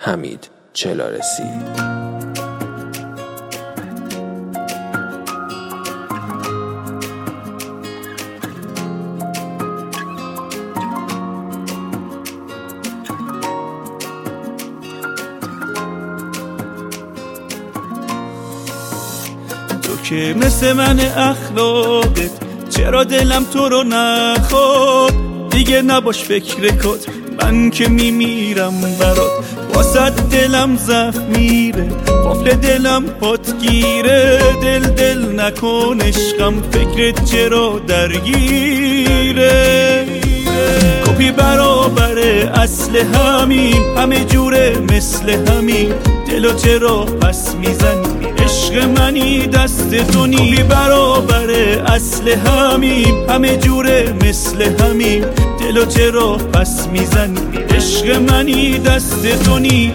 حمید چلارسی. تو که مثل من اخلاقت، چرا دلم تو رو نخواد؟ دیگه نباش فکر کت، من که میمیرم برات. واسه دلم زخم میره، قفل دلم پات گیره. دل نکن عشقم، فکرت چرا درگیره؟ کپی برابر اصل همین، همه جوره مثل همین. دلو چرا پس میزنی؟ عشق منی دست تو نی. کپی برابر اصل همین، همه جوره مثل همین. دلو چرا پس میزنی؟ عشق منی دست تو نی.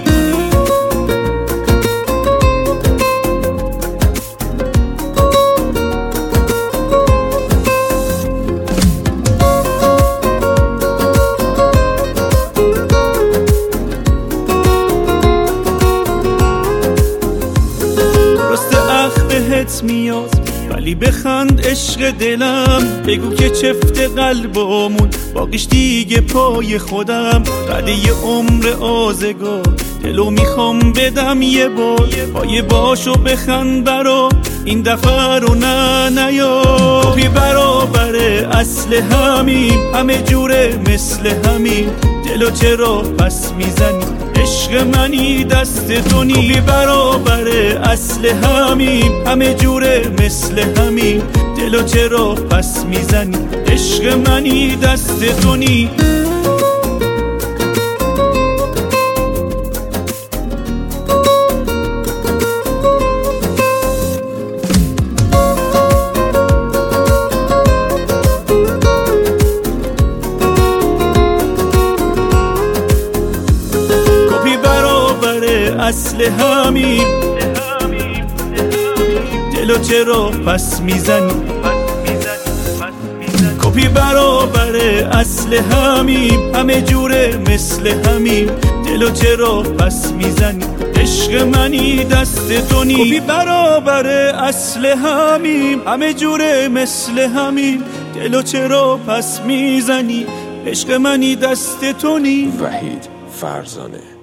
بهت میاد ولی بخند عشق دلم. بگو که چفت قلبمون باقیش دیگه پای خودم. بعد یه عمر آزگار دلو میخوام بدم یه بار. پای باشو بخند برا این دفعه رو نیا. کپی برابر اصل همین، همه جوره مثل همین. دلو چرا پس میزنی؟ عشق منی دست تو نی. کپی برابر اصل همین، همه جوره مثل همین. دلو چرا پس میزنی؟ عشق منی دست تو نی. اصل همین، دلو چرا پس میزنی؟ کپی برابر اصل همین، همه جوره مثل همین. دلو چرا پس میزنی؟ عشق منی دست تو نی. کپی برابر اصل همین، همه جوره مثل همین. دلو چرا پس میزنی؟ عشق منی دست تو نی. وحید فرزانه.